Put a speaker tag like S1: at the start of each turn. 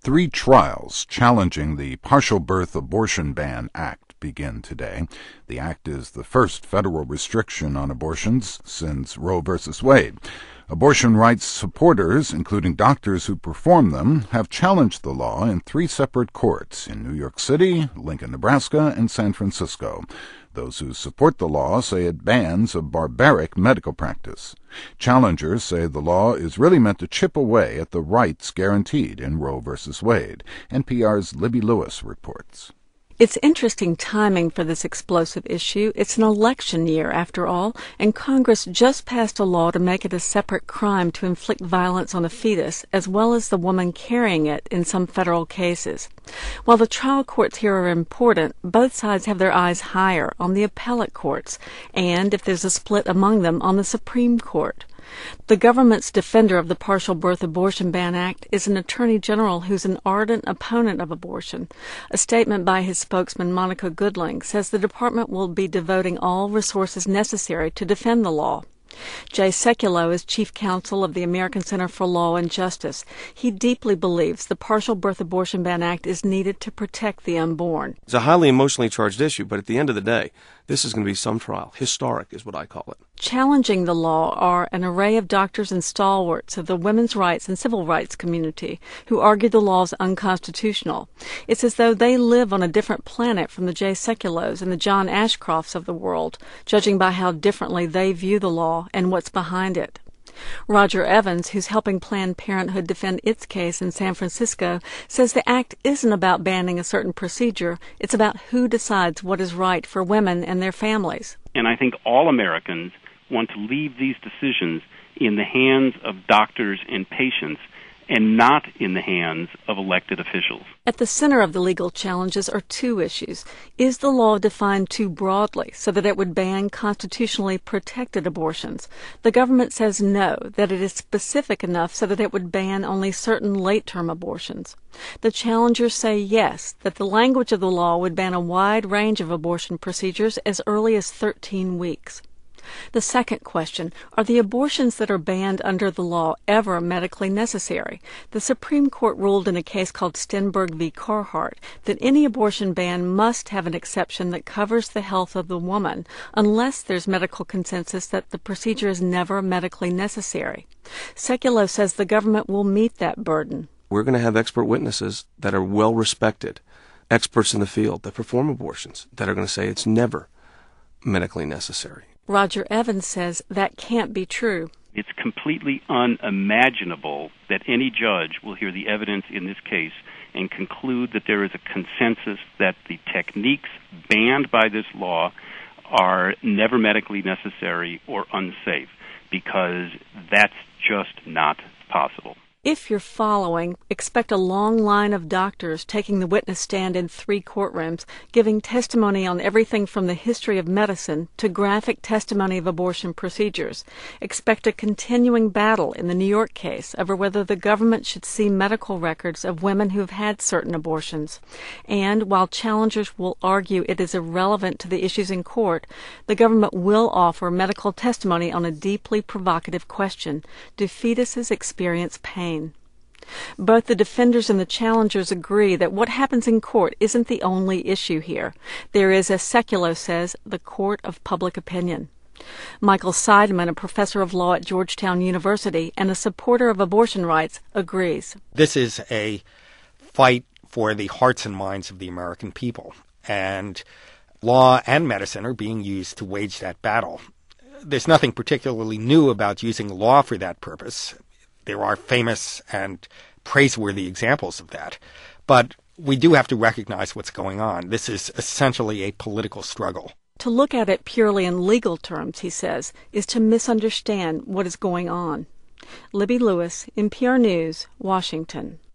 S1: Three trials challenging the Partial Birth Abortion Ban Act begin today. The act is the first federal restriction on abortions since Roe v. Wade. Abortion rights supporters, including doctors who perform them, have challenged the law in three separate courts in New York City, Lincoln, Nebraska, and San Francisco. Those who support the law say it bans a barbaric medical practice. Challengers say the law is really meant to chip away at the rights guaranteed in Roe v. Wade. NPR's Libby Lewis reports.
S2: It's interesting timing for this explosive issue. It's an election year, after all, and Congress just passed a law to make it a separate crime to inflict violence on a fetus, as well as the woman carrying it in some federal cases. While the trial courts here are important, both sides have their eyes higher on the appellate courts, and, if there's a split among them, on the Supreme Court. The government's defender of the Partial Birth Abortion Ban Act is an attorney general who's an ardent opponent of abortion. A statement by his spokesman, Monica Goodling, says the department will be devoting all resources necessary to defend the law. Jay Sekulow is chief counsel of the American Center for Law and Justice. He deeply believes the Partial Birth Abortion Ban Act is needed to protect the unborn.
S3: It's a highly emotionally charged issue, but at the end of the day, this is going to be some trial. Historic is what I call it.
S2: Challenging the law are an array of doctors and stalwarts of the women's rights and civil rights community who argue the law is unconstitutional. It's as though they live on a different planet from the Jay Sekulows and the John Ashcrofts of the world, judging by how differently they view the law and what's behind it. Roger Evans, who's helping Planned Parenthood defend its case in San Francisco, says the act isn't about banning a certain procedure. It's about who decides what is right for women and their families.
S4: And I think all Americans want to leave these decisions in the hands of doctors and patients and not in the hands of elected officials.
S2: At the center of the legal challenges are two issues. Is the law defined too broadly so that it would ban constitutionally protected abortions? The government says no, that it is specific enough so that it would ban only certain late-term abortions. The challengers say yes, that the language of the law would ban a wide range of abortion procedures as early as 13 weeks. The second question, are the abortions that are banned under the law ever medically necessary? The Supreme Court ruled in a case called Stenberg v. Carhart that any abortion ban must have an exception that covers the health of the woman, unless there's medical consensus that the procedure is never medically necessary. Sekulow says the government will meet that burden.
S3: We're going to have expert witnesses that are well respected, experts in the field that perform abortions, that are going to say it's never medically necessary.
S2: Roger Evans says that can't be true.
S4: It's completely unimaginable that any judge will hear the evidence in this case and conclude that there is a consensus that the techniques banned by this law are never medically necessary or unsafe, because that's just not possible.
S2: If you're following, expect a long line of doctors taking the witness stand in 3 courtrooms, giving testimony on everything from the history of medicine to graphic testimony of abortion procedures. Expect a continuing battle in the New York case over whether the government should see medical records of women who have had certain abortions. And while challengers will argue it is irrelevant to the issues in court, the government will offer medical testimony on a deeply provocative question: do fetuses experience pain? Both the defenders and the challengers agree that what happens in court isn't the only issue here. There is, as Sekulow says, the court of public opinion. Michael Seidman, a professor of law at Georgetown University and a supporter of abortion rights, agrees.
S5: This is a fight for the hearts and minds of the American people, and law and medicine are being used to wage that battle. There's nothing particularly new about using law for that purpose. There are famous and praiseworthy examples of that. But we do have to recognize what's going on. This is essentially a political struggle.
S2: To look at it purely in legal terms, he says, is to misunderstand what is going on. Libby Lewis, NPR News, Washington.